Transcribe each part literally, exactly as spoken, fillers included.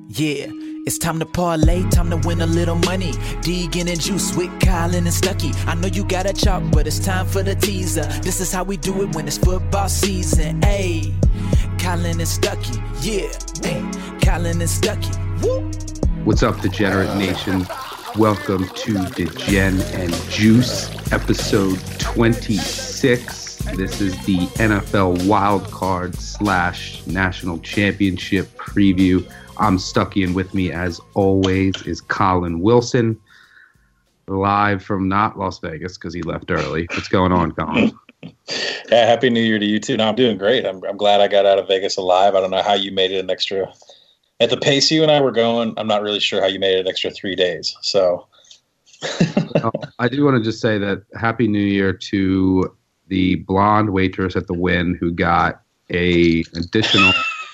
Yeah, it's time to parlay, time to win a little money. Deegan and Juice with Colin and Stucky. I know you got a chalk, but it's time for the teaser. This is how we do it when it's football season. Ayy, Colin and Stucky. Yeah, ayy, Colin and Stucky. Woo. What's up, Degenerate Nation? Welcome to Degen and Juice, episode twenty-six. This is the N F L wildcard slash national championship preview. I'm Stucky, and with me, as always, is Colin Wilson, live from not Las Vegas because he left early. What's going on, Colin? Yeah, happy New Year to you too. No, I'm doing great. I'm I'm glad I got out of Vegas alive. I don't know how you made it an extra. At the pace you and I were going, I'm not really sure how you made it an extra three days. So, well, I do want to just say that Happy New Year to the blonde waitress at the Wynn who got a additional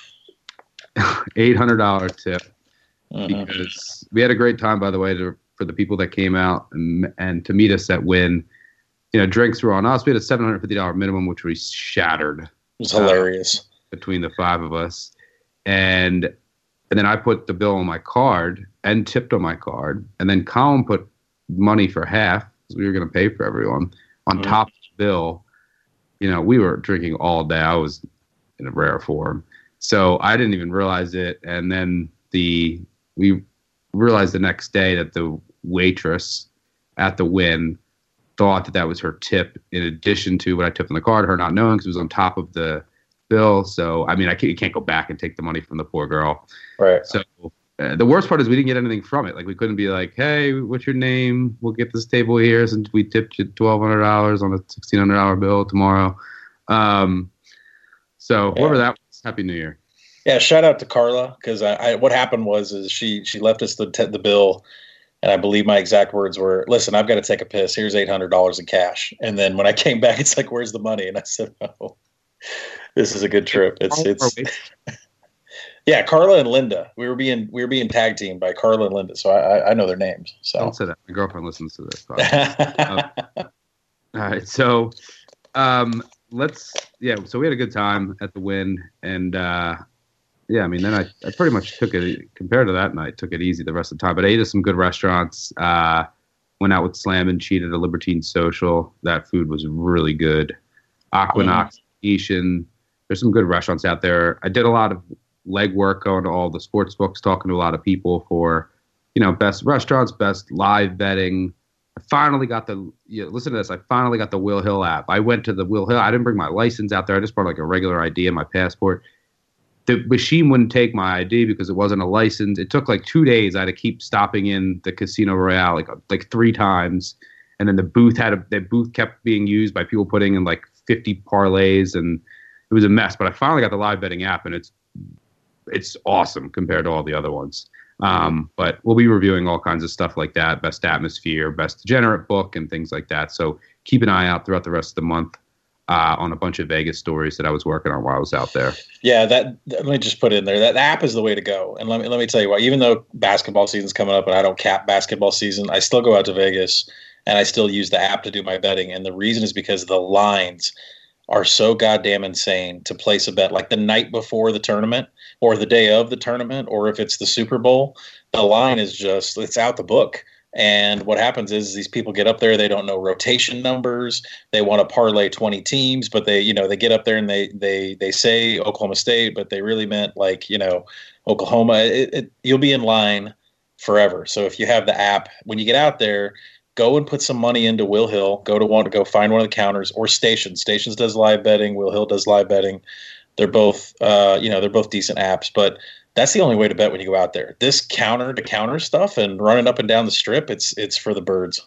eight hundred dollars tip mm-hmm. because we had a great time, by the way, to, for the people that came out and, and to meet us at Wynn. You know, drinks were on us. We had a seven hundred fifty dollars minimum, which we shattered. It was hilarious. Uh, between the five of us. And and then I put the bill on my card and tipped on my card. And then Colin put money for half because we were going to pay for everyone on mm-hmm. top of the bill. You know, we were drinking all day. I was in a rare form. So I didn't even realize it. And then the we realized the next day that the waitress at the Wynn thought that that was her tip in addition to what I tipped on the card, her not knowing because it was on top of the bill. So, I mean, I can't, you can't go back and take the money from the poor girl. Right. So uh, the worst part is we didn't get anything from it. Like, we couldn't be like, hey, what's your name? We'll get this table here since we tipped you twelve hundred dollars on a sixteen hundred dollars bill tomorrow. Um, so yeah. Whoever that was, Happy New Year. Yeah, shout out to Carla because I, I what happened was is she she left us the t- the bill, and I believe my exact words were, "Listen, I've got to take a piss. Here's eight hundred dollars in cash." And then when I came back, it's like, "Where's the money?" And I said, "Oh, this is a good trip." It's it's yeah, Carla and Linda. We were being we were being tag teamed by Carla and Linda, so I I know their names. So don't say that. My girlfriend listens to this. um, all right, so um, let's yeah. So we had a good time at the Wynn, and. Uh, Yeah, I mean, then I, I pretty much took it, compared to that night, took it easy the rest of the time. But I ate at some good restaurants, uh, went out with Slam and Cheat at a Libertine Social. That food was really good. Aquinox, Etian. There's some good restaurants out there. I did a lot of legwork going to all the sports books, talking to a lot of people for, you know, best restaurants, best live betting. I finally got the, you know, listen to this, I finally got the Will Hill app. I went to the Will Hill. I didn't bring my license out there. I just brought like a regular I D and my passport. The machine wouldn't take my I D because it wasn't a license. It took like two days. I had to keep stopping in the Casino Royale like like three times, and then the booth had a the booth kept being used by people putting in like fifty parlays, and it was a mess. But I finally got the live betting app, and it's it's awesome compared to all the other ones. Um, but we'll be reviewing all kinds of stuff like that: best atmosphere, best degenerate book, and things like that. So keep an eye out throughout the rest of the month. Uh, on a bunch of Vegas stories that I was working on while I was out there. Yeah, that, that let me just put it in there. That the app is the way to go. And let me let me tell you what. Even though basketball season's coming up and I don't cap basketball season, I still go out to Vegas and I still use the app to do my betting. And the reason is because the lines are so goddamn insane to place a bet like the night before the tournament or the day of the tournament, or if it's the Super Bowl, the line is just it's out the book. And what happens is these people get up there, they don't know rotation numbers. They want to parlay twenty teams, but they, you know, they get up there and they they they say Oklahoma State, but they really meant like, you know, Oklahoma. It, it, you'll be in line forever. So if you have the app, when you get out there, go and put some money into Will Hill. Go to one to go find one of the counters or Stations. Stations does live betting. Will Hill does live betting. They're both, uh, you know, they're both decent apps, but that's the only way to bet when you go out there. This counter to counter stuff and running up and down the strip, it's it's for the birds.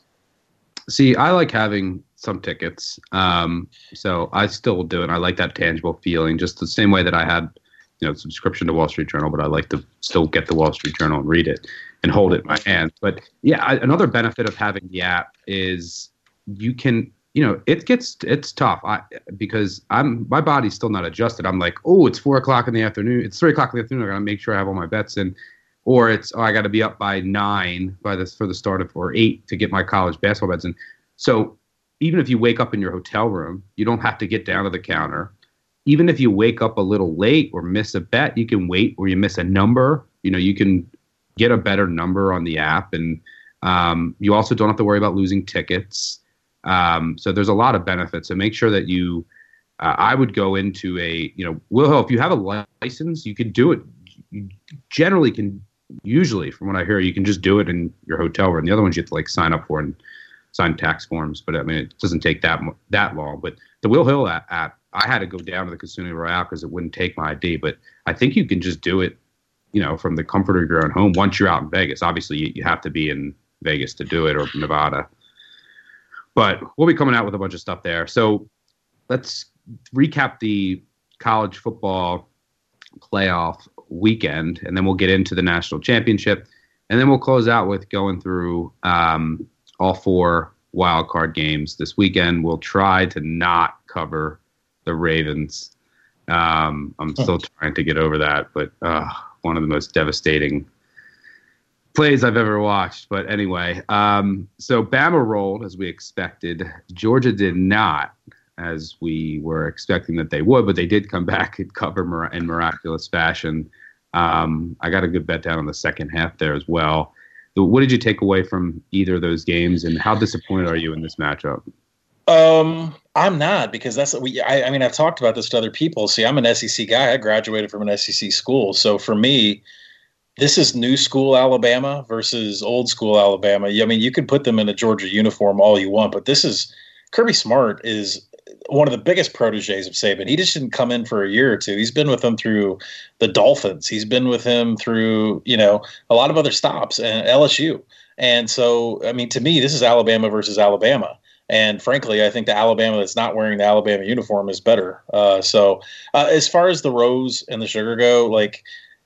See, I like having some tickets. Um, so I still will do it. I like that tangible feeling, just the same way that I had, you know, subscription to Wall Street Journal, but I like to still get the Wall Street Journal and read it and hold it in my hand. But yeah, I, another benefit of having the app is you can, you know, it gets, it's tough I, because I'm, my body's still not adjusted. I'm like, oh, it's four o'clock in the afternoon. It's three o'clock in the afternoon. I got to make sure I have all my bets in, or it's, oh, I got to be up by nine by this for the start of, or eight to get my college basketball bets in. So even if you wake up in your hotel room, you don't have to get down to the counter. even if you wake up a little late or miss a bet, you can wait, or you miss a number. You know, you can get a better number on the app, and um, you also don't have to worry about losing tickets. Um, so there's a lot of benefits. So make sure that you. Uh, I would go into a, you know, Will Hill, if you have a license, you can do it. You generally can, usually, from what I hear, you can just do it in your hotel room. The other ones you have to like sign up for and sign tax forms. But I mean, it doesn't take that that long. But the Will Hill app, I had to go down to the Casino Royale because it wouldn't take my I D. But I think you can just do it, you know, from the comfort of your own home once you're out in Vegas. Obviously, you, you have to be in Vegas to do it, or Nevada. But we'll be coming out with a bunch of stuff there. So let's recap the college football playoff weekend, and then we'll get into the national championship, and then we'll close out with going through um, all four wild card games this weekend. We'll try to not cover the Ravens. Um, I'm still trying to get over that, but uh, one of the most devastating plays I've ever watched. But anyway, um, so Bama rolled as we expected. Georgia did not, as we were expecting that they would, but they did come back and cover in miraculous fashion. Um, I got a good bet down on the second half there as well. What did you take away from either of those games, and how disappointed are you in this matchup? Um, I'm not, because that's we. I, I mean, I've talked about this to other people. See, I'm an S E C guy. I graduated from an S E C school, so for me, this is new school Alabama versus old school Alabama. I mean, you can put them in a Georgia uniform all you want, but this is Kirby Smart is one of the biggest proteges of Saban. He just didn't come in for a year or two. He's been with him through the Dolphins. He's been with him through, you know, a lot of other stops and L S U. And so, I mean, to me, this is Alabama versus Alabama. And frankly, I think the Alabama that's not wearing the Alabama uniform is better. Uh, so uh, as far as the Rose and the Sugar go, like,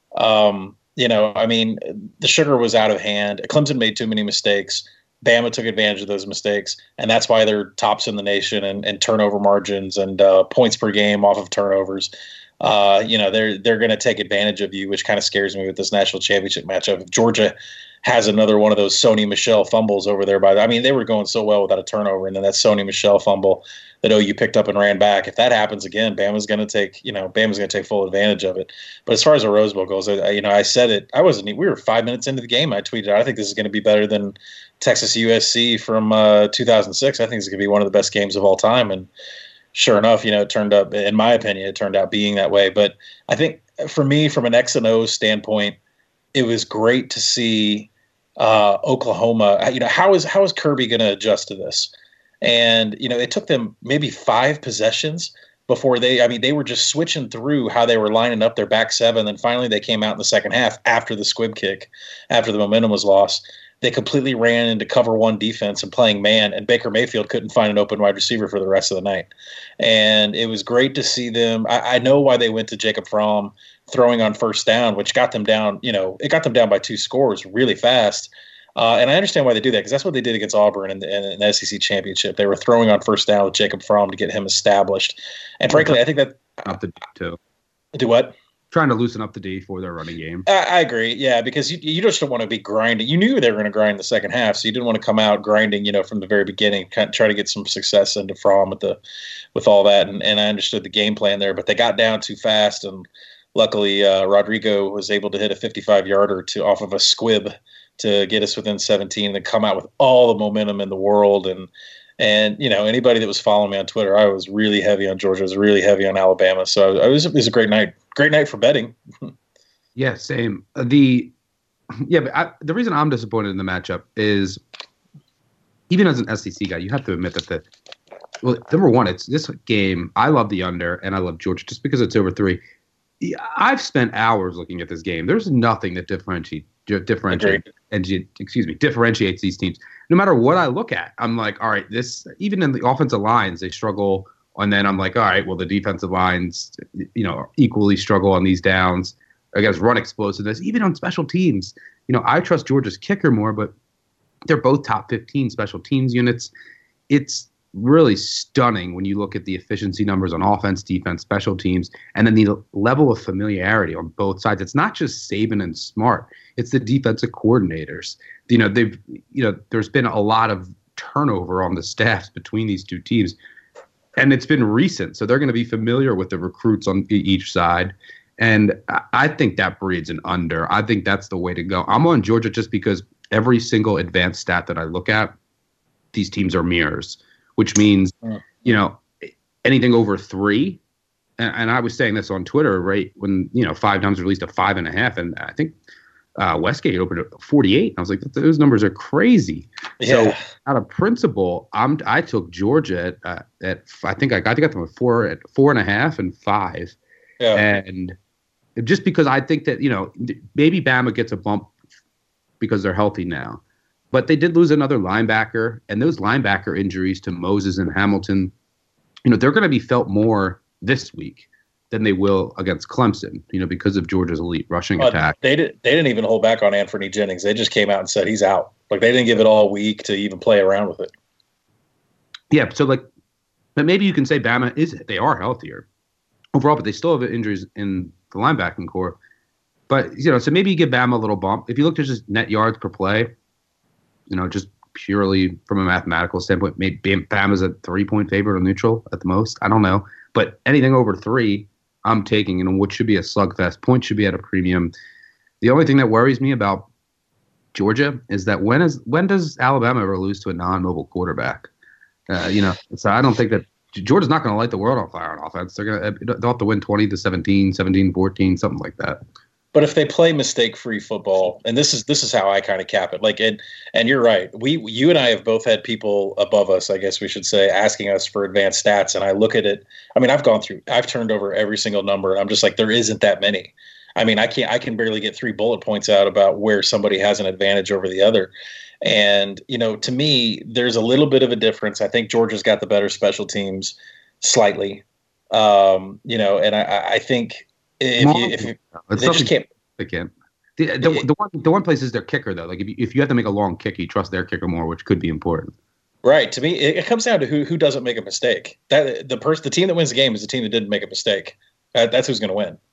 um, you know, I mean, the Sugar was out of hand. Clemson made too many mistakes. Bama took advantage of those mistakes, and that's why they're tops in the nation and, and turnover margins and uh, points per game off of turnovers. Uh, you know, they're they're going to take advantage of you, which kind of scares me with this national championship matchup. If Georgia has another one of those Sony Michel fumbles over there, by the, I mean, they were going so well without a turnover, and then that Sony Michel fumble that O U picked up and ran back. If that happens again, Bama's going to take, you know, Bama's going to take full advantage of it. But as far as the Rose Bowl goes, I, you know, I said it. I wasn't. We were five minutes into the game. I tweeted, I think this is going to be better than Texas U S C from uh, two thousand six. I think it's going to be one of the best games of all time. And sure enough, you know, it turned up, in my opinion, it turned out being that way. But I think for me, from an X and O standpoint, it was great to see uh, Oklahoma. You know, how is how is Kirby going to adjust to this? And, you know, it took them maybe five possessions before they, I mean, they were just switching through how they were lining up their back seven. And finally they came out in the second half after the squib kick, after the momentum was lost. They completely ran into cover one defense and playing man, and Baker Mayfield couldn't find an open wide receiver for the rest of the night. And it was great to see them. I, I know why they went to Jacob Fromm throwing on first down, which got them down, you know, it got them down by two scores really fast. Uh, and I understand why they do that, because that's what they did against Auburn in the, in the S E C championship. They were throwing on first down with Jacob Fromm to get him established. And frankly, I think that up the D too. Do what? Trying to loosen up the D for their running game. I, I agree. Yeah, because you you just don't want to be grinding. You knew they were going to grind the second half, so you didn't want to come out grinding, you know, from the very beginning. Kind of try to get some success into Fromm with the with all that. And, and I understood the game plan there, but they got down too fast, and luckily uh, Rodrigo was able to hit a fifty-five yarder to off of a squib to get us within seventeen and then come out with all the momentum in the world. And, and, you know, anybody that was following me on Twitter, I was really heavy on Georgia. I was really heavy on Alabama. So I was, it was a great night, great night for betting. Yeah, same. Uh, the, yeah, but I, the reason I'm disappointed in the matchup is, even as an S E C guy, you have to admit that the, well, number one, it's this game. I love the under and I love Georgia just because it's over three. I've spent hours looking at this game. There's nothing that differentiates differentiate and excuse me differentiates these teams. No matter what I look at, I'm like, all right, this, even in the offensive lines, they struggle. And then I'm like, all right, well, the defensive lines, you know, equally struggle on these downs. I guess run explosiveness, even on special teams. You know, I trust Georgia's kicker more, but they're both top fifteen special teams units. It's really stunning when you look at the efficiency numbers on offense, defense, special teams, and then the level of familiarity on both sides. It's not just Saban and Smart; it's the defensive coordinators. You know, they've, you know, there's been a lot of turnover on the staffs between these two teams. and it's been recent, so they're going to be familiar with the recruits on each side. And I think that breeds an under. I think that's the way to go. I'm on Georgia just because every single advanced stat that I look at, these teams are mirrors, which means, you know, anything over three. And, and I was saying this on Twitter, right, when, you know, five times released a five and a half. And I think uh, Westgate opened at forty-eight. I was like, those numbers are crazy. Yeah. So out of principle, I'm, I took Georgia at, uh, at I think I got to get them at four, at four and a half and five. Yeah. And just because I think that, you know, maybe Bama gets a bump because they're healthy now. But they did lose another linebacker, and those linebacker injuries to Moses and Hamilton, you know, they're going to be felt more this week than they will against Clemson, you know, because of Georgia's elite rushing but attack. They, did, they didn't even hold back on Anthony Jennings. They just came out and said he's out. Like, they didn't give it all week to even play around with it. Yeah, so, like, but maybe you can say Bama is, they are healthier overall, but they still have injuries in the linebacking core. But, you know, so maybe you give Bama a little bump. If you look at just net yards per play, you know, just purely from a mathematical standpoint, maybe Bama's a three-point favorite or neutral at the most. I don't know. But anything over three, I'm taking, and what should be a slugfest. Points should be at a premium. The only thing that worries me about Georgia is that when is when does Alabama ever lose to a non-mobile quarterback? Uh, you know, so I don't think that Georgia's not going to light the world on fire on offense. They're going to they'll have to win twenty to seventeen, seventeen fourteen, something like that. But if they play mistake-free football, and this is this is how I kind of cap it. Like, and and you're right. We you and I have both had people above us, I guess we should say, asking us for advanced stats. And I look at it. I mean, I've gone through. I've turned over every single number. And I'm just like, there isn't that many. I mean, I can't. I can barely get three bullet points out about where somebody has an advantage over the other. And you know, to me, there's a little bit of a difference. I think Georgia's got the better special teams, slightly. Um, you know, and I, I think. If you, if you, they just can't. They can't. The, the, the, one, the one place is their kicker, though. Like if you, if you have to make a long kick, you trust their kicker more, which could be important. Right. To me, it, it comes down to who who doesn't make a mistake. That the person, the team that wins the game is the team that didn't make a mistake. That, that's who's going to win.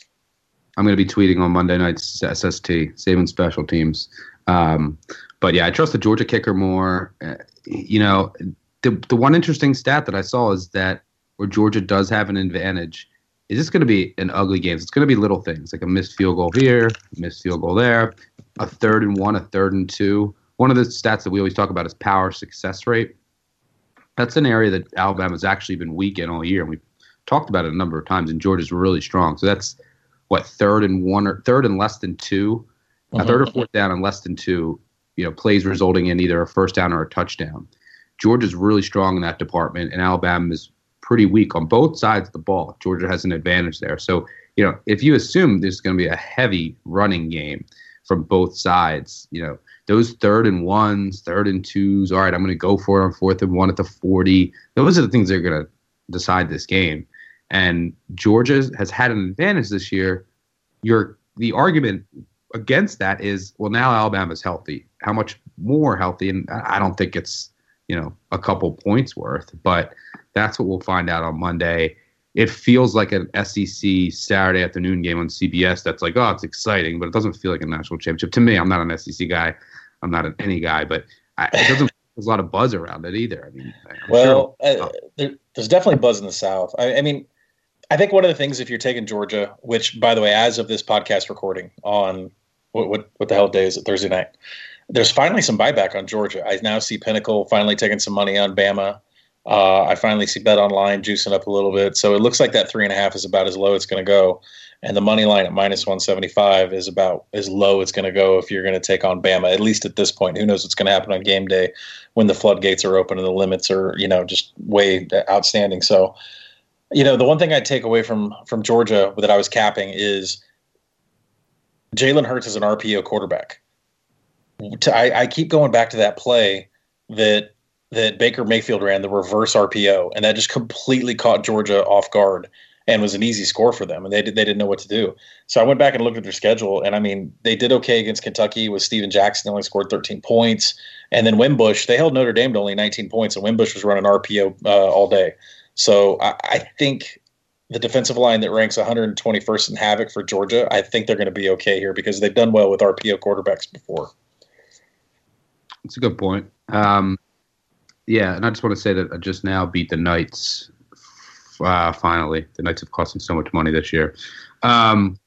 I'm going to be tweeting on Monday night's S S T, saving special teams. Um, but yeah, I trust the Georgia kicker more. Uh, you know, the the one interesting stat that I saw is that where Georgia does have an advantage. Is this going to be an ugly game? It's going to be little things like a missed field goal here, a missed field goal there, a third and one, a third and two. One of the stats that we always talk about is power success rate. That's an area that Alabama's actually been weak in all year. And we've talked about it a number of times, and Georgia's really strong. So that's, what, third and one or third and less than two, uh-huh. a third or fourth down and less than two, you know, plays resulting in either a first down or a touchdown. Georgia's really strong in that department, and Alabama is pretty weak on both sides of the ball. Georgia has an advantage there. So, you know, if you assume there's going to be a heavy running game from both sides, you know, those third and ones, third and twos, all right, I'm going to go for it on fourth and one at the forty. Those are the things that are going to decide this game. And Georgia has had an advantage this year. Your the argument against that is, well, now Alabama's healthy. How much more healthy? And I don't think it's, you know, a couple points worth, but that's what we'll find out on Monday. It feels like an S E C Saturday afternoon game on C B S that's like, oh, it's exciting, but it doesn't feel like a national championship. To me, I'm not an S E C guy. I'm not an any guy, but I, it doesn't there's a lot of buzz around it either. I mean, I'm well, sure, uh, there, there's definitely buzz in the South. I, I mean, I think one of the things, if you're taking Georgia, which, by the way, as of this podcast recording on what what, what the hell day is it? Thursday night. There's finally some buyback on Georgia. I now see Pinnacle finally taking some money on Bama. Uh, I finally see Bet Online juicing up a little bit. So it looks like that three and a half is about as low it's going to go. And the money line at minus one seventy-five is about as low it's going to go if you're going to take on Bama, at least at this point. Who knows what's going to happen on game day when the floodgates are open and the limits are, you know, just way outstanding. So, you know, the one thing I take away from, from Georgia that I was capping is Jalen Hurts is an R P O quarterback. I, I keep going back to that play that that Baker Mayfield ran, the reverse R P O, and that just completely caught Georgia off guard and was an easy score for them, and they, they didn't know what to do. So I went back and looked at their schedule, and, I mean, they did okay against Kentucky with Steven Jackson. They only scored thirteen points. And then Wimbush, they held Notre Dame to only nineteen points, and Wimbush was running R P O uh, all day. So I, I think the defensive line that ranks one hundred twenty-first in Havoc for Georgia, I think they're going to be okay here because they've done well with R P O quarterbacks before. That's a good point. Um, yeah, and I just want to say that I just now beat the Knights Uh, finally, the Knights have cost me so much money this year. Um,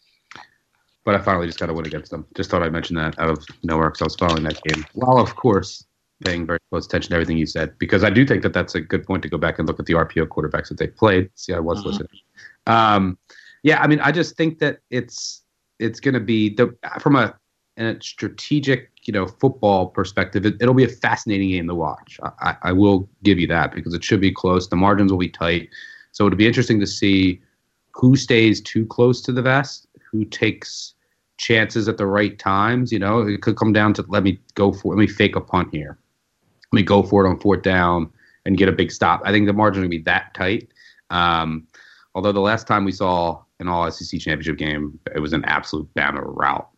but I finally just got to win against them. Just thought I'd mention that out of nowhere because I was following that game. While, of course, paying very close attention to everything you said, because I do think that that's a good point to go back and look at the R P O quarterbacks that they played. See, I was mm-hmm. listening. Um, yeah, I mean, I just think that it's it's going to be the from a, a strategic, you know, football perspective. It, it'll be a fascinating game to watch. I, I will give you that because it should be close. The margins will be tight, so it'll be interesting to see who stays too close to the vest, who takes chances at the right times. You know, it could come down to let me go for let me fake a punt here. Let me go for it on fourth down and get a big stop. I think the margin will be that tight. Um, although the last time we saw an all S E C championship game, it was an absolute banner rout.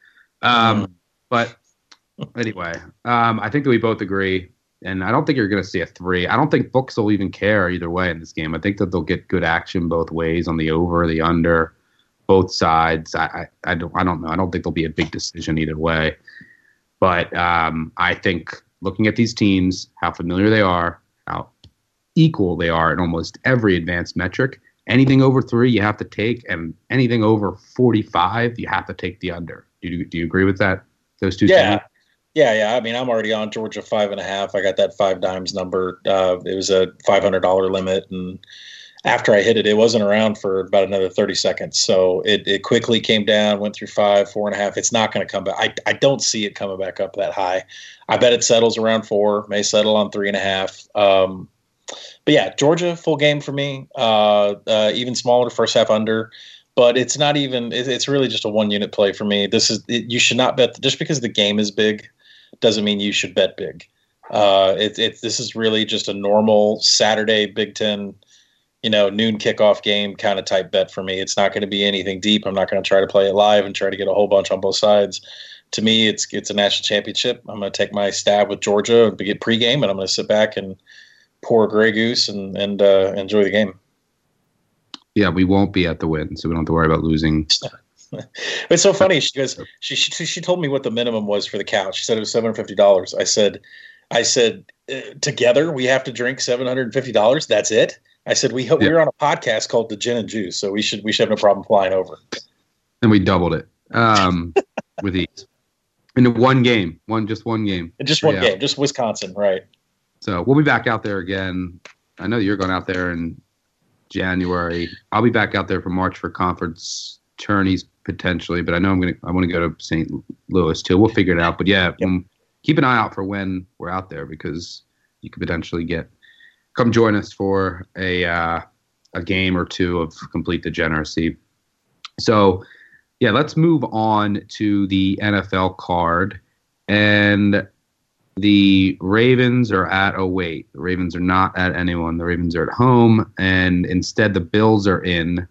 Um, mm. But anyway, um, I think that we both agree. And I don't think you're going to see a three. I don't think books will even care either way in this game. I think that they'll get good action both ways on the over, the under, both sides. I, I, I don't I don't know. I don't think there'll be a big decision either way. But um, I think looking at these teams, how familiar they are, how equal they are in almost every advanced metric, anything over three you have to take, and anything over forty-five you have to take the under. Do you, do you agree with that? Those two yeah. teams? Yeah, yeah. I mean, I'm already on Georgia five and a half. I got that five dimes number. Uh, it was a five hundred dollars limit. And after I hit it, it wasn't around for about another thirty seconds. So it, it quickly came down, went through five, four and a half. It's not going to come back. I, I don't see it coming back up that high. I bet it settles around four, may settle on three and a half. Um, but yeah, Georgia, full game for me. Uh, uh, even smaller, first half under. But it's not even, it, it's really just a one unit play for me. This is, it, you should not bet, just because the game is big doesn't mean you should bet big. Uh, it, it, this is really just a normal Saturday Big Ten, you know, noon kickoff game kind of type bet for me. It's not going to be anything deep. I'm not going to try to play it live and try to get a whole bunch on both sides. To me, it's it's a national championship. I'm going to take my stab with Georgia and get pregame, and I'm going to sit back and pour a Grey Goose and and uh, enjoy the game. Yeah, we won't be at the win, so we don't have to worry about losing. It's so funny. She goes. She, she she told me what the minimum was for the couch. She said it was seven hundred fifty dollars. I said, I said uh, together we have to drink seven hundred fifty dollars. That's it. I said we yeah. we're on a podcast called The Gin and Juice, so we should we should have no problem flying over. And we doubled it um, with ease in one game, one just one game, just one game, just Wisconsin, right? So we'll be back out there again. I know you're going out there in January. I'll be back out there for March for conference tourneys potentially, but I know I'm gonna I want to go to Saint Louis too. We'll figure it out. But yeah, yep. um, keep an eye out for when we're out there because you could potentially get come join us for a uh, a game or two of complete degeneracy. So yeah, let's move on to the N F L card. And the Ravens are at oh wait, the Ravens are not at anyone. The Ravens are at home, and instead the Bills are in.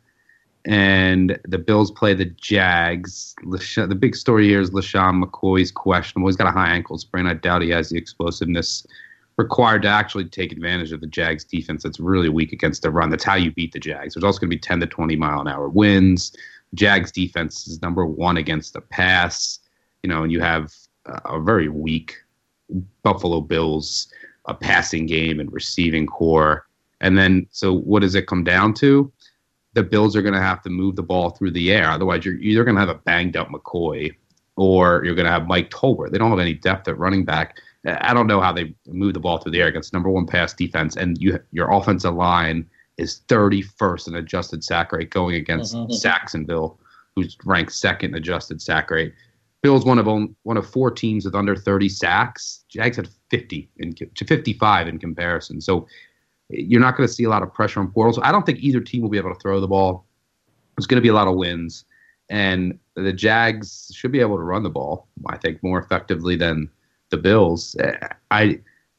And the Bills play the Jags. LeSean, the big story here is LeSean McCoy's questionable. He's got a high ankle sprain. I doubt he has the explosiveness required to actually take advantage of the Jags defense that's really weak against the run. That's how you beat the Jags. There's also going to be ten to twenty mile an hour winds. Jags defense is number one against the pass. You know, and you have a very weak Buffalo Bills, a passing game and receiving core. And then, so what does it come down to? The Bills are going to have to move the ball through the air. Otherwise, you're either going to have a banged up McCoy or you're going to have Mike Tolbert. They don't have any depth at running back. I don't know how they move the ball through the air against number one pass defense. And you, your offensive line is thirty-first in adjusted sack rate going against mm-hmm. Jacksonville, who's ranked second in adjusted sack rate. Bills one of on, one of four teams with under thirty sacks. Jags had fifty in, to fifty-five in comparison. So you're not going to see a lot of pressure on Bortles. I don't think either team will be able to throw the ball. There's going to be a lot of wins. And the Jags should be able to run the ball, I think, more effectively than the Bills. I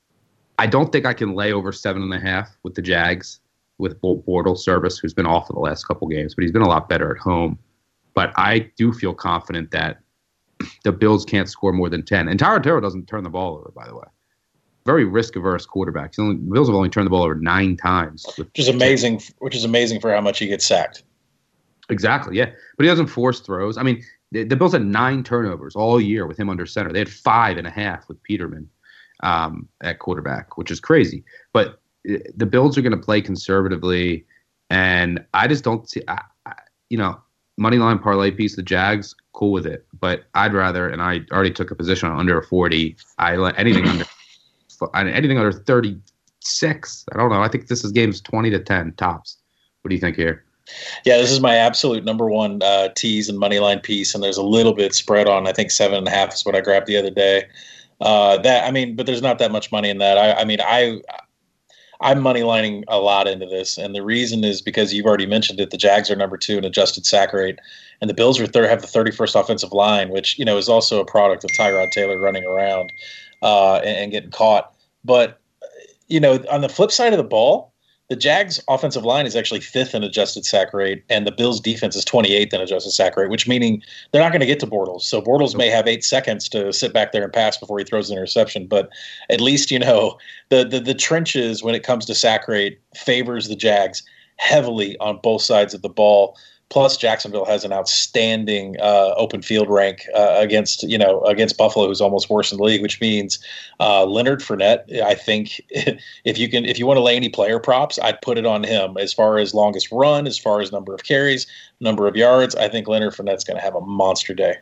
I don't think I can lay over seven and a half with the Jags, with Bortles service, who's been off for the last couple games, but he's been a lot better at home. But I do feel confident that the Bills can't score more than ten. And Tyrod Taylor doesn't turn the ball over, by the way. Very risk-averse quarterback. The Bills have only turned the ball over nine times. Which is amazing. Which is amazing for how much he gets sacked. Exactly, yeah. But he doesn't force throws. I mean, the, the Bills had nine turnovers all year with him under center. They had five and a half with Peterman um, at quarterback, which is crazy. But the Bills are going to play conservatively. And I just don't see, I, I, you know, money line parlay piece, the Jags, cool with it. But I'd rather, and I already took a position on under a forty. I let anything under anything under thirty-six. I don't know. I think this is games twenty to ten tops. What do you think here? Yeah, this is my absolute number one uh, tease and money line piece, and there's a little bit spread on. I think seven and a half is what I grabbed the other day. Uh, that I mean, but there's not that much money in that. I, I mean, I I'm money lining a lot into this, and the reason is because you've already mentioned it. The Jags are number two in adjusted sack rate, and the Bills are third, have the thirty-first offensive line, which you know is also a product of Tyrod Taylor running around uh, and, and getting caught. But you know, on the flip side of the ball, the Jags offensive line is actually fifth in adjusted sack rate, and the Bills defense is twenty-eighth in adjusted sack rate, which meaning they're not going to get to Bortles. So Bortles may have eight seconds to sit back there and pass before he throws an interception. But at least, you know, the, the, the trenches when it comes to sack rate favors the Jags heavily on both sides of the ball. Plus, Jacksonville has an outstanding uh, open field rank uh, against, you know, against Buffalo, who's almost worse in the league. Which means uh, Leonard Fournette. I think if you can, if you want to lay any player props, I'd put it on him as far as longest run, as far as number of carries, number of yards. I think Leonard Fournette's going to have a monster day.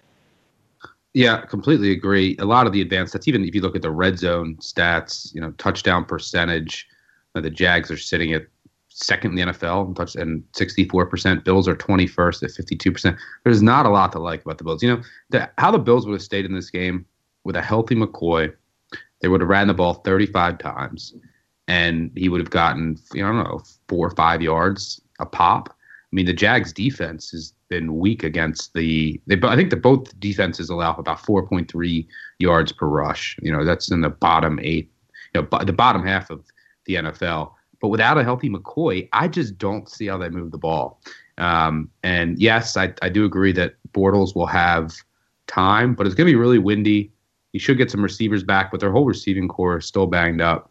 Yeah, completely agree. A lot of the advanced stats, even if you look at the red zone stats, you know, touchdown percentage, uh, the Jags are sitting at second in the N F L and touch and sixty-four percent. Bills are twenty-first at fifty-two percent. There's not a lot to like about the Bills. You know, the, how the Bills would have stayed in this game with a healthy McCoy, they would have ran the ball thirty-five times, and he would have gotten, you know, I don't know, four or five yards a pop. I mean, the Jags defense has been weak against the. They, I think that both defenses allow about four point three yards per rush. You know, that's in the bottom eight, you know, b- the bottom half of the N F L. But without a healthy McCoy, I just don't see how they move the ball. Um, and yes, I, I do agree that Bortles will have time, but it's going to be really windy. He should get some receivers back, but their whole receiving core is still banged up.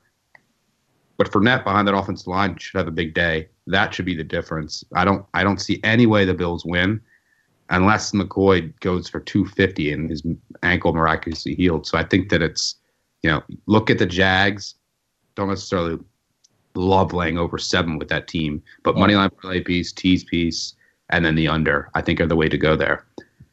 But Fournette behind that offensive line should have a big day. That should be the difference. I don't I don't see any way the Bills win unless McCoy goes for two fifty and his ankle miraculously healed. So I think that it's, you know, look at the Jags. Don't necessarily love laying over seven with that team, but money line parlay piece, tease piece, and then the under, I think, are the way to go there.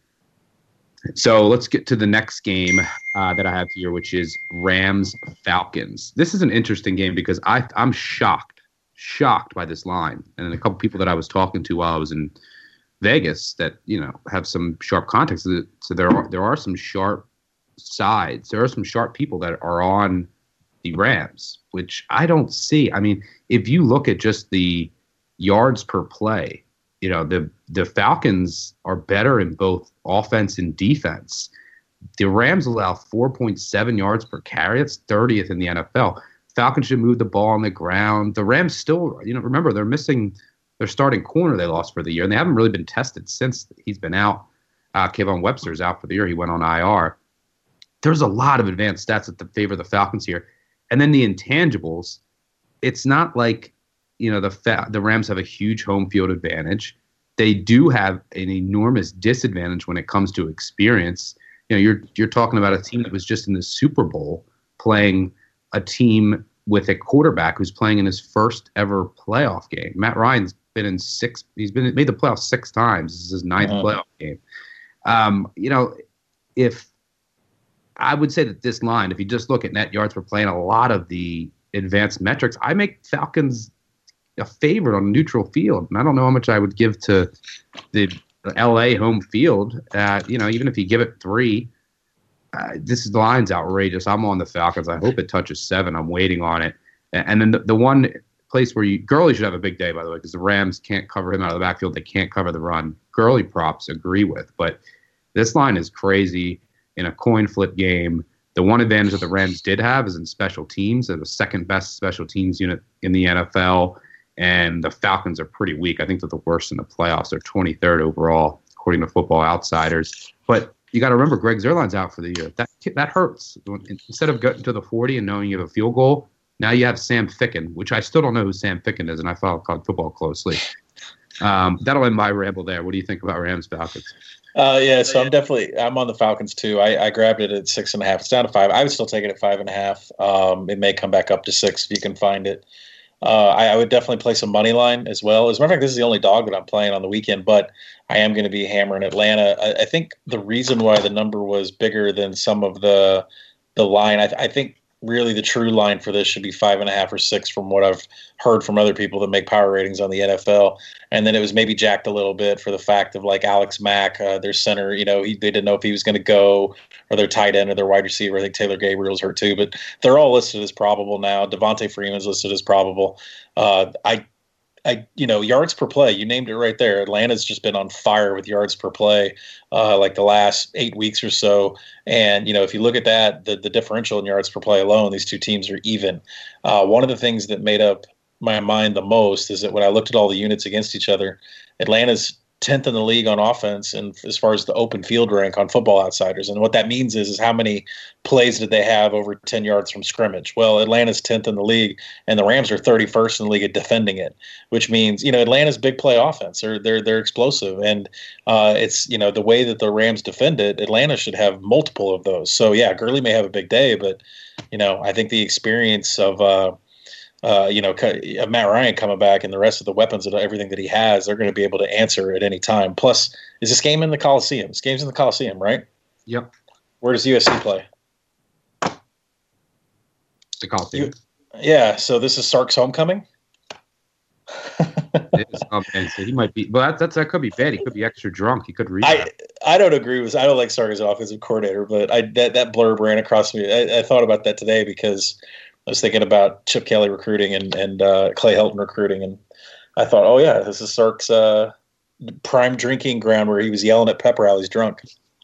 So let's get to the next game uh, that I have here, which is Rams Falcons. This is an interesting game because I I'm shocked, shocked by this line, and a couple people that I was talking to while I was in Vegas that you know have some sharp context. So there are there are some sharp sides. There are some sharp people that are on the Rams, which I don't see. I mean, if you look at just the yards per play, you know, the the Falcons are better in both offense and defense. The Rams allow four point seven yards per carry. That's thirtieth in the N F L. Falcons should move the ball on the ground. The Rams still, you know, remember, they're missing their starting corner they lost for the year, and they haven't really been tested since he's been out. Uh, Kayvon Webster's out for the year. He went on I R. There's a lot of advanced stats that favor the Falcons here. And then the intangibles, it's not like, you know, the fa- the Rams have a huge home field advantage. They do have an enormous disadvantage when it comes to experience. You know, you're you're talking about a team that was just in the Super Bowl playing a team with a quarterback who's playing in his first ever playoff game. Matt Ryan's been in six. He's been made the playoffs six times. This is his ninth uh-huh. playoff game. Um, you know, if I would say that this line, if you just look at net yards per play and a lot of the advanced metrics, I make Falcons a favorite on a neutral field. And I don't know how much I would give to the L A home field. Uh, you know, even if you give it three, uh, this is the line's outrageous. I'm on the Falcons. I hope it touches seven. I'm waiting on it. And then the, the one place where you Gurley should have a big day, by the way, because the Rams can't cover him out of the backfield. They can't cover the run. Gurley props agree with, but this line is crazy. In a coin flip game, the one advantage that the Rams did have is in special teams. They're the second best special teams unit in the N F L, and the Falcons are pretty weak. I think they're the worst in the playoffs. They're twenty-third overall, according to Football Outsiders. But you got to remember, Greg Zuerlein's out for the year. That that hurts. Instead of getting to the forty and knowing you have a field goal, now you have Sam Ficken, which I still don't know who Sam Ficken is, and I follow college football closely. Um, that'll end my ramble there. What do you think about Rams Falcons? Uh, yeah, so I'm definitely I'm on the Falcons too. I, I grabbed it at six and a half. It's down to five. I would still take it at five and a half. Um, it may come back up to six if you can find it. Uh, I, I would definitely play some money line as well. As a matter of fact, this is the only dog that I'm playing on the weekend, but I am going to be hammering Atlanta. I, I think the reason why the number was bigger than some of the the line, I, th- I think really the true line for this should be five and a half or six from what I've heard from other people that make power ratings on the N F L. And then it was maybe jacked a little bit for the fact of like Alex Mack, uh, their center, you know, he, they didn't know if he was going to go, or their tight end or their wide receiver. I think Taylor Gabriel's hurt too, but they're all listed as probable now. Devontae Freeman's listed as probable. Uh, I, I, you know, yards per play, you named it right there. Atlanta's just been on fire with yards per play, uh, like the last eight weeks or so. And, you know, if you look at that, the, the differential in yards per play alone, these two teams are even. Uh, one of the things that made up my mind the most is that when I looked at all the units against each other, Atlanta's tenth in the league on offense, and as far as the open field rank on Football Outsiders. And what that means is, is how many plays did they have over ten yards from scrimmage? Well, Atlanta's tenth in the league, and the Rams are thirty-first in the league at defending it, which means, you know, Atlanta's big play offense. They're they're they're explosive, and uh, it's, you know, the way that the Rams defend it, Atlanta should have multiple of those. So yeah, Gurley may have a big day, but you know, I think the experience of uh, Uh, you know, Matt Ryan coming back and the rest of the weapons and everything that he has, they're going to be able to answer at any time. Plus, is this game in the Coliseum? This game's in the Coliseum, right? Yep. Where does U S C play? The Coliseum. You, yeah, so this is Sark's homecoming? It is. Oh, man, so he might be, but that's, that could be bad. He could be extra drunk. He could read I, that. I don't agree with, I don't like Sark as offensive coordinator, but I that, that blurb ran across me. I, I thought about that today because I was thinking about Chip Kelly recruiting and, and uh, Clay Helton recruiting, and I thought, oh, yeah, this is Sark's uh, prime drinking ground where he was yelling at pep rallies drunk.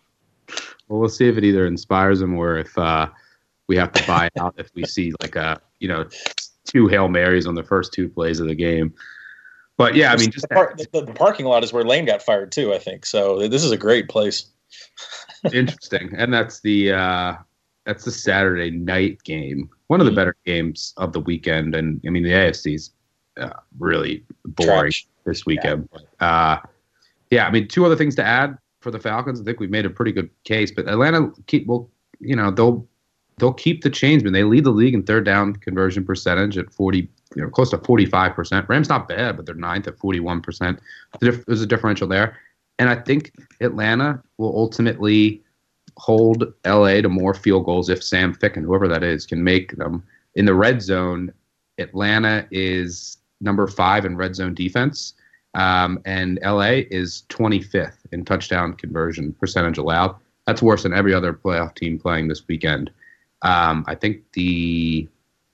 Well, we'll see if it either inspires him or if uh, we have to buy out if we see like a, you know, two Hail Marys on the first two plays of the game. But, yeah, I mean, just the, par- the, the parking lot is where Lane got fired, too, I think. So this is a great place. Interesting. And that's the uh, that's the Saturday night game. One of the better games of the weekend, and I mean the A F C's uh, really boring Trash. this weekend. Yeah. Uh, yeah, I mean two other things to add for the Falcons. I think we've made a pretty good case, but Atlanta keep well, you know they'll they'll keep the change. But they lead the league in third down conversion percentage at forty, you know, close to forty-five percent. Rams not bad, but they're ninth at forty-one percent. There's a differential there, and I think Atlanta will ultimately hold L A to more field goals if Sam Ficken, whoever that is, can make them. In the red zone, Atlanta is number five in red zone defense, um, and L A is twenty-fifth in touchdown conversion percentage allowed. That's worse than every other playoff team playing this weekend. Um, I think the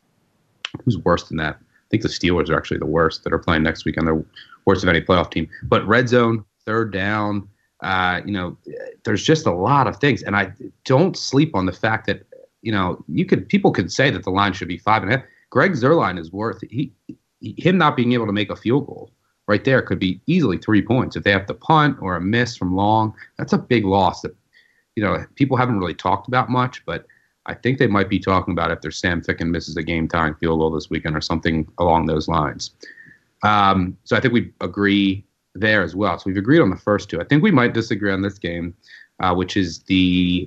– who's worse than that? I think the Steelers are actually the worst that are playing next weekend. They're worst of any playoff team. But red zone, third down – Uh, you know, there's just a lot of things, and I don't sleep on the fact that, you know, you could people could say that the line should be five and a half. Greg Zuerlein is worth he, he him not being able to make a field goal right there could be easily three points if they have to punt or a miss from long. That's a big loss that, you know, people haven't really talked about much, but I think they might be talking about if there's Sam Ficken misses a game tying field goal this weekend or something along those lines. Um, so I think we agree there as well. So we've agreed on the first two. I think we might disagree on this game, uh, which is the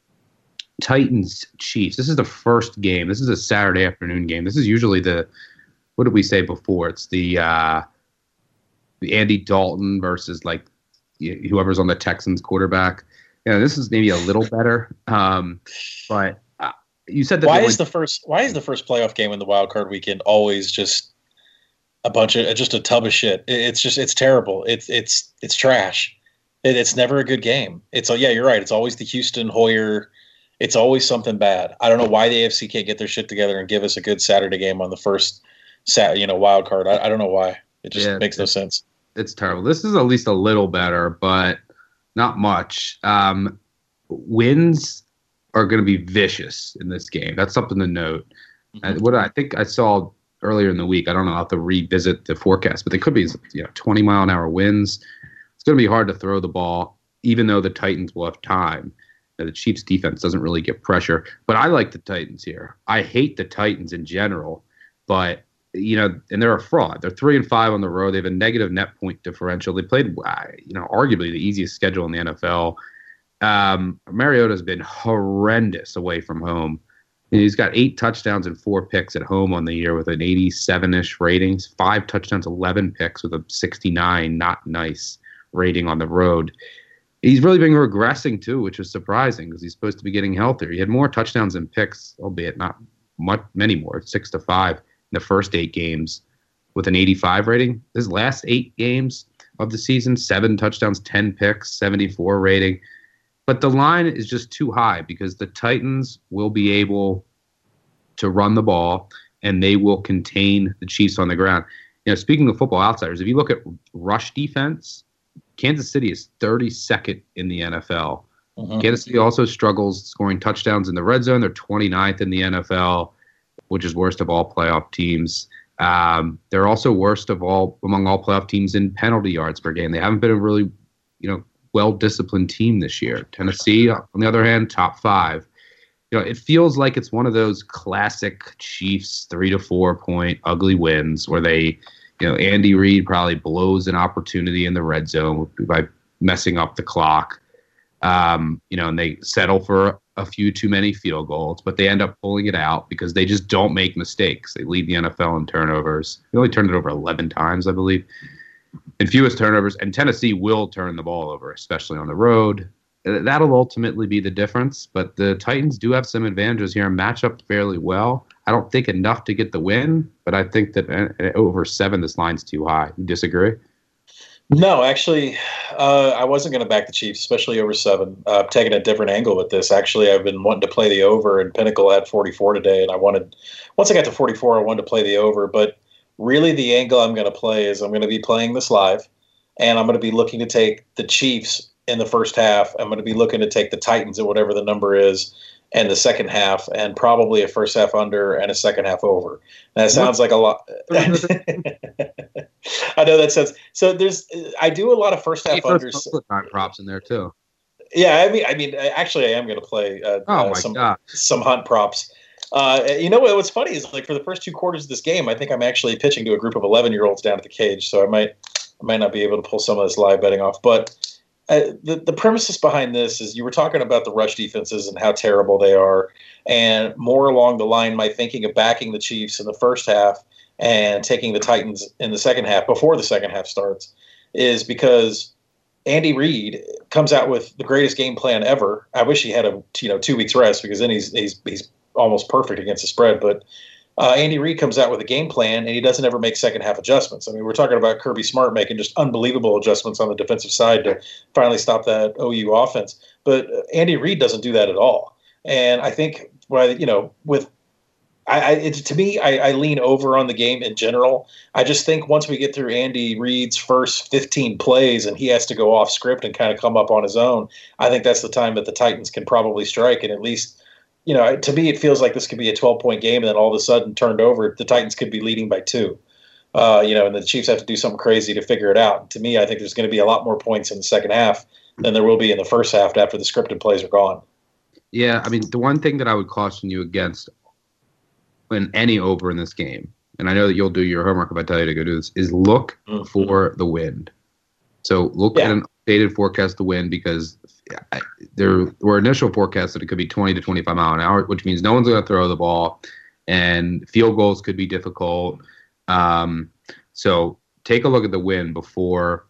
Titans Chiefs. This is the first game. This is a Saturday afternoon game. This is usually the, what did we say before? It's the uh, the Andy Dalton versus like whoever's on the Texans quarterback. You know, this is maybe a little better. Um, but uh, you said that why only- is the first why is the first playoff game in the wild card weekend always just a bunch of just a tub of shit? It's just it's terrible. It's it's it's trash. It, it's never a good game. It's oh yeah, you're right. It's always the Houston Hoyer. It's always something bad. I don't know why the A F C can't get their shit together and give us a good Saturday game on the first sat you know wild card. I, I don't know why. It just yeah, makes no sense. It's terrible. This is at least a little better, but not much. Um, wins are going to be vicious in this game. That's something to note. Mm-hmm. And what I think I saw earlier in the week, I don't know, I'll have to revisit the forecast, but they could be, you know, twenty mile an hour winds. It's going to be hard to throw the ball, even though the Titans will have time. The Chiefs defense doesn't really get pressure, but I like the Titans here. I hate the Titans in general, but you know, and they're a fraud. They're three and five on the road. They have a negative net point differential. They played, you know, arguably the easiest schedule in the N F L. Um, Mariota's been horrendous away from home. He's got eight touchdowns and four picks at home on the year with an eighty-seven-ish ratings, five touchdowns, eleven picks with a sixty-nine, not nice rating on the road. He's really been regressing too, which is surprising because he's supposed to be getting healthier. He had more touchdowns and picks, albeit not much, many more, six to five in the first eight games with an eighty-five rating. His last eight games of the season, seven touchdowns, ten picks, seventy-four rating. But the line is just too high because the Titans will be able to run the ball and they will contain the Chiefs on the ground. You know, speaking of Football Outsiders, if you look at rush defense, Kansas City is thirty-second in the N F L. Mm-hmm. Kansas City also struggles scoring touchdowns in the red zone. They're twenty-ninth in the N F L, which is worst of all playoff teams. Um, they're also worst of all among all playoff teams in penalty yards per game. They haven't been a really, you know, well-disciplined team this year. Tennessee, on the other hand, top five. You know, it feels like it's one of those classic Chiefs three to four point ugly wins where they, you know, Andy Reid probably blows an opportunity in the red zone by messing up the clock. Um, you know, and they settle for a few too many field goals, but they end up pulling it out because they just don't make mistakes. They lead the N F L in turnovers. They only turned it over eleven times, I believe. And fewest turnovers, and Tennessee will turn the ball over, especially on the road. That'll ultimately be the difference, but the Titans do have some advantages here and match up fairly well. I don't think enough to get the win, but I think that over seven, this line's too high. You disagree? No, actually, uh, I wasn't going to back the Chiefs, especially over seven. Uh, I'm taking a different angle with this. Actually, I've been wanting to play the over, and Pinnacle had forty-four today, and I wanted, once I got to forty-four, I wanted to play the over, but really, the angle I'm going to play is I'm going to be playing this live, and I'm going to be looking to take the Chiefs in the first half. I'm going to be looking to take the Titans at whatever the number is in the second half, and probably a first half under and a second half over. And that sounds like a lot. I know that sounds so. There's I do a lot of first half unders. Time props in there too. Yeah, I mean, I mean, actually, I am going to play uh, oh uh, my some God. some hunt props. Uh, you know what? What's funny is like for the first two quarters of this game, I think I'm actually pitching to a group of eleven year olds down at the cage, so I might I might not be able to pull some of this live betting off. But uh, the the premises behind this is you were talking about the rush defenses and how terrible they are, and more along the line, my thinking of backing the Chiefs in the first half and taking the Titans in the second half before the second half starts is because Andy Reid comes out with the greatest game plan ever. I wish he had a you know two weeks rest because then he's he's he's almost perfect against the spread. But uh, Andy Reid comes out with a game plan, and he doesn't ever make second half adjustments. I mean, we're talking about Kirby Smart making just unbelievable adjustments on the defensive side to finally stop that O U offense. But Andy Reid doesn't do that at all. And I think, well, you know, with I, I it's, to me, I, I lean over on the game in general. I just think once we get through Andy Reid's first fifteen plays and he has to go off script and kind of come up on his own, I think that's the time that the Titans can probably strike and at least. You know, to me, it feels like this could be a twelve-point game, and then all of a sudden, turned over, the Titans could be leading by two. Uh, you know, and the Chiefs have to do something crazy to figure it out. To me, I think there's going to be a lot more points in the second half than there will be in the first half after the scripted plays are gone. Yeah, I mean, the one thing that I would caution you against in any over in this game, and I know that you'll do your homework if I tell you to go do this, is look mm-hmm. for the wind. So look yeah. at an updated forecast to wind because I, there were initial forecasts that it could be twenty to twenty-five mile an hour, which means no one's going to throw the ball, and field goals could be difficult. Um, so take a look at the wind before,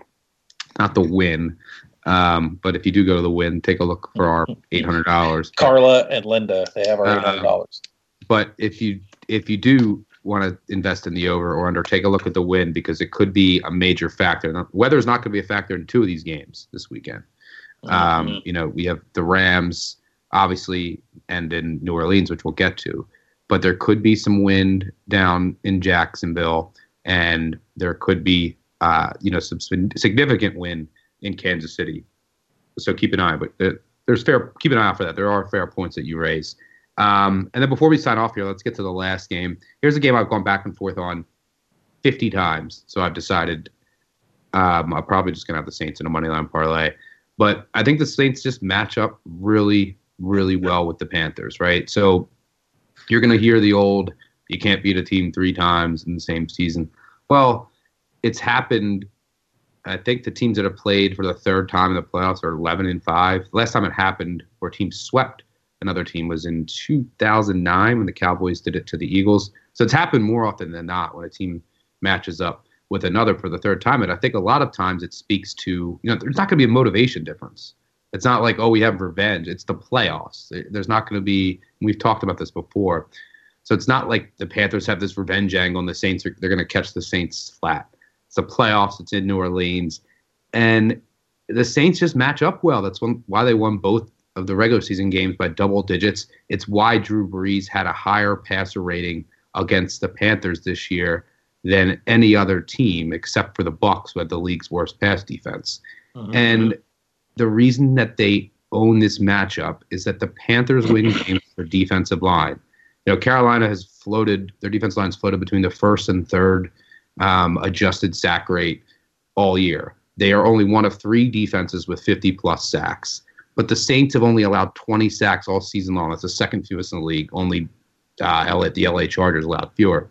not the win, um, but if you do go to the win, take a look for our eight hundred dollars. Carla and Linda, they have our eight hundred dollars. Uh, but if you if you do want to invest in the over or under, take a look at the win because it could be a major factor. Weather is not going to be a factor in two of these games this weekend. Um, mm-hmm. You know, we have the Rams, obviously, and in New Orleans, which we'll get to. But there could be some wind down in Jacksonville, and there could be, uh, you know, some significant wind in Kansas City. So keep an eye. But there's fair. Keep an eye out for that. There are fair points that you raise. Um, and then before we sign off here, let's get to the last game. Here's a game I've gone back and forth on fifty times. So I've decided um, I'm probably just going to have the Saints in a moneyline parlay. But I think the Saints just match up really, really well with the Panthers, right? So you're going to hear the old, you can't beat a team three times in the same season. Well, it's happened. I think the teams that have played for the third time in the playoffs are eleven and five. The last time it happened where teams swept another team was in two thousand nine when the Cowboys did it to the Eagles. So it's happened more often than not when a team matches up with another for the third time. And I think a lot of times it speaks to, you know, there's not going to be a motivation difference. It's not like, oh, we have revenge. It's the playoffs. There's not going to be, we've talked about this before. So it's not like the Panthers have this revenge angle and the Saints, are, they're going to catch the Saints flat. It's the playoffs. It's in New Orleans. And the Saints just match up well. That's one, why they won both of the regular season games by double digits. It's why Drew Brees had a higher passer rating against the Panthers this year than any other team except for the Bucs, who had the league's worst pass defense. Mm-hmm. And the reason that they own this matchup is that the Panthers win games with their defensive line. You know, Carolina has floated, their defense line's floated between the first and third um, adjusted sack rate all year. They are only one of three defenses with fifty-plus sacks. But the Saints have only allowed twenty sacks all season long. That's the second fewest in the league. Only uh, the L A Chargers allowed fewer.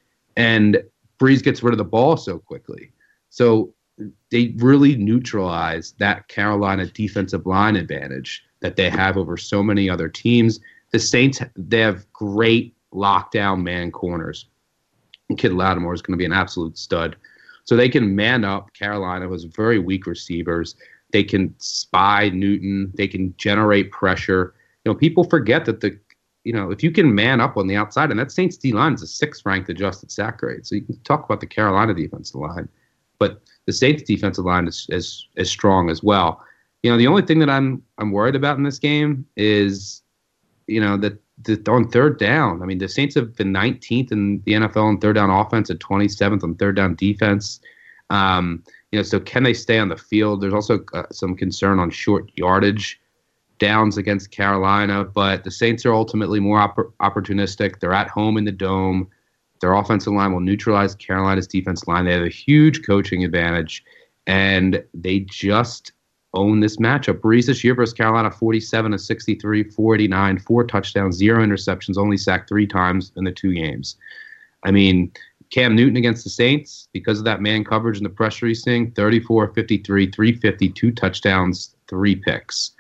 And Brees gets rid of the ball so quickly. So they really neutralize that Carolina defensive line advantage that they have over so many other teams. The Saints, they have great lockdown man corners. And Kid Lattimore is going to be an absolute stud. So they can man up Carolina, who has very weak receivers. They can spy Newton. They can generate pressure. You know, people forget that the, you know, if you can man up on the outside, and that Saints D line is a sixth ranked adjusted sack rate. So you can talk about the Carolina defensive line, but the Saints defensive line is is, is strong as well. You know, the only thing that I'm I'm worried about in this game is, you know, that, that on third down. I mean, the Saints have been nineteenth in the N F L on third down offense and twenty-seventh on third down defense. Um, you know, so can they stay on the field? There's also uh, some concern on short yardage downs against Carolina, but the Saints are ultimately more opp- opportunistic. They're at home in the Dome. Their offensive line will neutralize Carolina's defense line. They have a huge coaching advantage, and they just own this matchup. Brees this year versus Carolina, forty-seven to sixty-three, four eighty-nine, four touchdowns, zero interceptions, only sacked three times in the two games. I mean, Cam Newton against the Saints, because of that man coverage and the pressure he's seeing, thirty-four, fifty-three, three fifty, two touchdowns, three picks.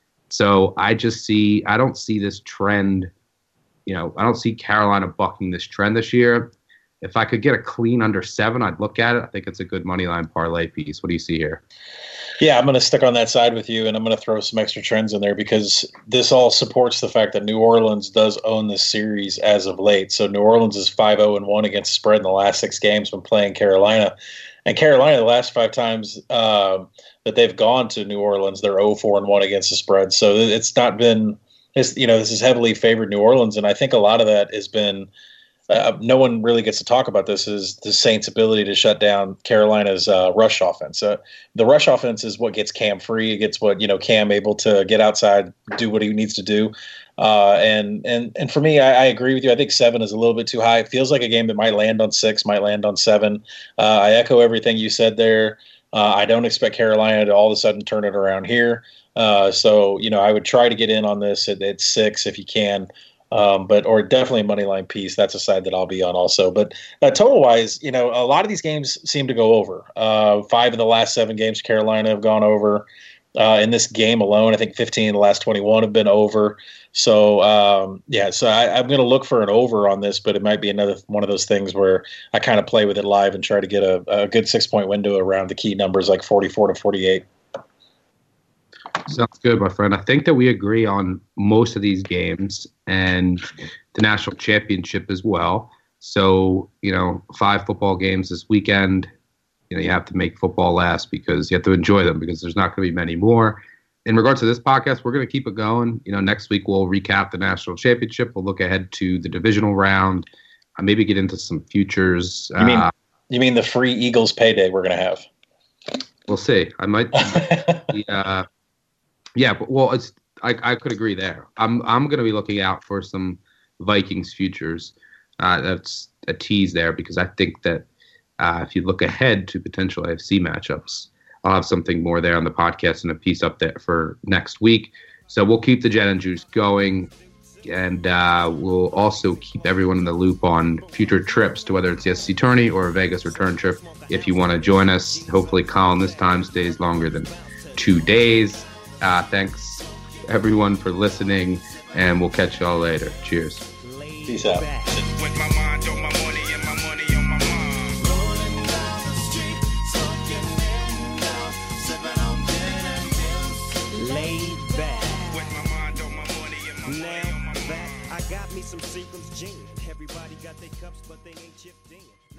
So I just see, I don't see this trend, you know, I don't see Carolina bucking this trend this year. If I could get a clean under seven, I'd look at it. I think it's a good money line parlay piece. What do you see here? Yeah, I'm going to stick on that side with you, and I'm going to throw some extra trends in there because this all supports the fact that New Orleans does own this series as of late. So New Orleans is five oh and one against the spread in the last six games when playing Carolina. And Carolina, the last five times uh, that they've gone to New Orleans, they're oh four and one against the spread. So it's not been, it's, you know, this is heavily favored New Orleans, and I think a lot of that has been Uh, no one really gets to talk about this, is the Saints' ability to shut down Carolina's uh, rush offense. Uh, the rush offense is what gets Cam free. It gets what, you know, Cam able to get outside, do what he needs to do. Uh, and and and for me, I, I agree with you. I think seven is a little bit too high. It feels like a game that might land on six, might land on seven. Uh, I echo everything you said there. Uh, I don't expect Carolina to all of a sudden turn it around here. Uh, so, you know, I would try to get in on this at, at six if you can. Um, but or definitely a money line piece. That's a side that I'll be on also. But uh, total wise, you know, a lot of these games seem to go over. Uh, five of the last seven games, Carolina have gone over. Uh, in this game alone, I think fifteen of the last twenty-one have been over. So um, yeah, so I, I'm going to look for an over on this, but it might be another one of those things where I kind of play with it live and try to get a, a good six point window around the key numbers like forty-four to forty-eight. Sounds good, my friend. I think that we agree on most of these games and the national championship as well. So, you know, five football games this weekend. You know, you have to make football last because you have to enjoy them because there's not going to be many more. In regards to this podcast, we're going to keep it going. You know, next week we'll recap the national championship. We'll look ahead to the divisional round. Uh, maybe get into some futures. You mean, uh, you mean the free Eagles payday we're going to have? We'll see. I might. uh, Yeah, but well, it's I, I could agree there. I'm I'm going to be looking out for some Vikings futures. Uh, that's a tease there because I think that uh, if you look ahead to potential A F C matchups, I'll have something more there on the podcast and a piece up there for next week. So we'll keep the Jen and Juice going, and uh, we'll also keep everyone in the loop on future trips to whether it's the S E C tourney or a Vegas return trip. If you want to join us, hopefully Colin this time stays longer than two days. Uh, thanks everyone for listening, and we'll catch y'all later. Cheers. Peace out. With my mind on my money and my money on my mind. Rolling down the street, smoking windows, sipping on gin and juice. Laid back. With my mind on my money and my money on my mind. I got me some Seagram's gin. Everybody got their cups, but they ain't chipped in.